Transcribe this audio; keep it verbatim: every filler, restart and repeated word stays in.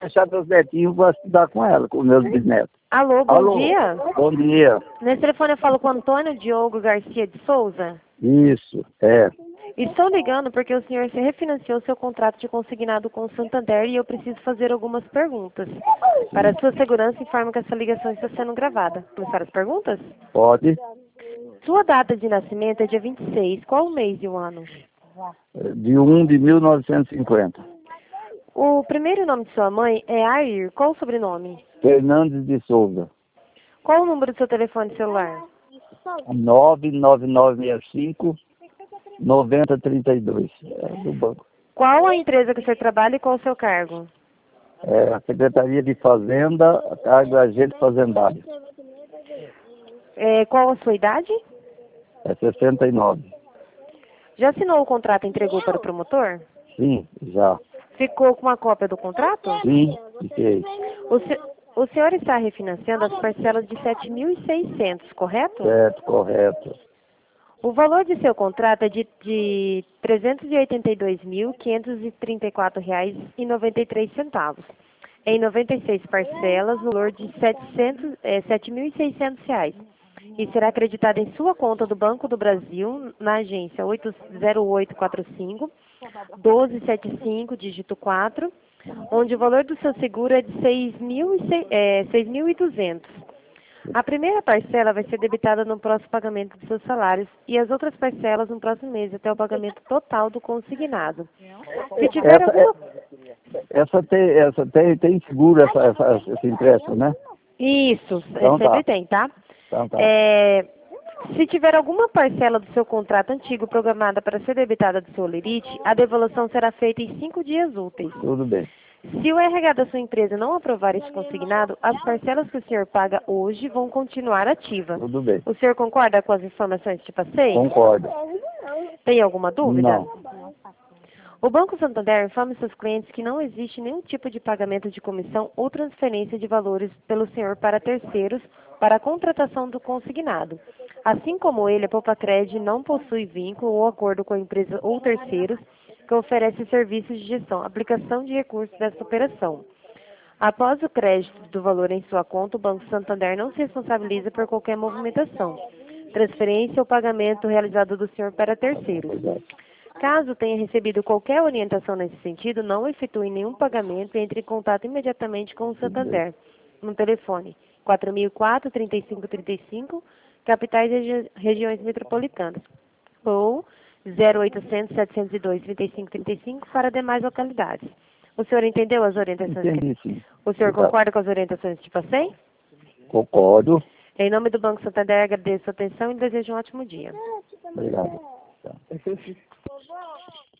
deixar meus netinhos para estudar com ela, com meus bisnetos. Alô, bom Alô, dia. bom dia. Nesse telefone eu falo com Antônio Diogo Garcia de Souza. Isso, é. Estou ligando porque o senhor se refinanciou seu contrato de consignado com o Santander e eu preciso fazer algumas perguntas. Para sua segurança, informo que essa ligação está sendo gravada. Começar as perguntas? Pode. Sua data de nascimento é dia vinte e seis. Qual o mês e o ano? De um de mil novecentos e cinquenta. O primeiro nome de sua mãe é Air. Qual o sobrenome? Fernandes de Souza. Qual o número do seu telefone celular? nove nove nove seis cinco, nove zero três dois. É do banco. Qual a empresa que o senhor trabalha e qual o seu cargo? É a Secretaria de Fazenda, cargo agente fazendário. É, qual a sua idade? É sessenta e nove. Já assinou o contrato e entregou para o promotor? Sim, já. Ficou com uma cópia do contrato? Sim, fiquei. O, se, o senhor está refinanciando as parcelas de sete mil e seiscentos, correto? Certo, correto. O valor de seu contrato é de, de trezentos e oitenta e dois mil, quinhentos e trinta e quatro reais e noventa e três centavos. Em noventa e seis parcelas, no valor de setecentos, é, sete mil e seiscentos reais. E será acreditado em sua conta do Banco do Brasil, na agência oito zero oito quatro cinco, um dois sete cinco, dígito quatro, onde o valor do seu seguro é de seis mil e duzentos. A primeira parcela vai ser debitada no próximo pagamento dos seus salários e as outras parcelas no próximo mês, até o pagamento total do consignado. Se tiver Essa, alguma... é, essa, tem, essa tem, tem seguro, essa, essa, esse empréstimo, né? Isso, Então sempre tá. tem, tá? Então tá. É, se tiver alguma parcela do seu contrato antigo programada para ser debitada do seu lerite, a devolução será feita em cinco dias úteis. Tudo bem. Se o R H da sua empresa não aprovar este consignado, as parcelas que o senhor paga hoje vão continuar ativas. Tudo bem. O senhor concorda com as informações que te passei? Concordo. Tem alguma dúvida? Não. O Banco Santander informa seus clientes que não existe nenhum tipo de pagamento de comissão ou transferência de valores pelo senhor para terceiros para a contratação do consignado. Assim como ele, a Popacred não possui vínculo ou acordo com a empresa ou terceiros que oferece serviços de gestão, aplicação de recursos dessa operação. Após o crédito do valor em sua conta, o Banco Santander não se responsabiliza por qualquer movimentação, transferência ou pagamento realizado do senhor para terceiros. Caso tenha recebido qualquer orientação nesse sentido, não efetue nenhum pagamento e entre em contato imediatamente com o Santander, no telefone quatro mil e quatro, trinta e cinco trinta e cinco, capitais e regi regiões metropolitanas, ou zero oitocentos, setecentos e dois, trinta e cinco trinta e cinco para demais localidades. O senhor entendeu as orientações? Entendi, sim. O senhor concorda com as orientações que te passei? Concordo. Em nome do Banco Santander, agradeço a atenção e desejo um ótimo dia. Obrigado. Tá.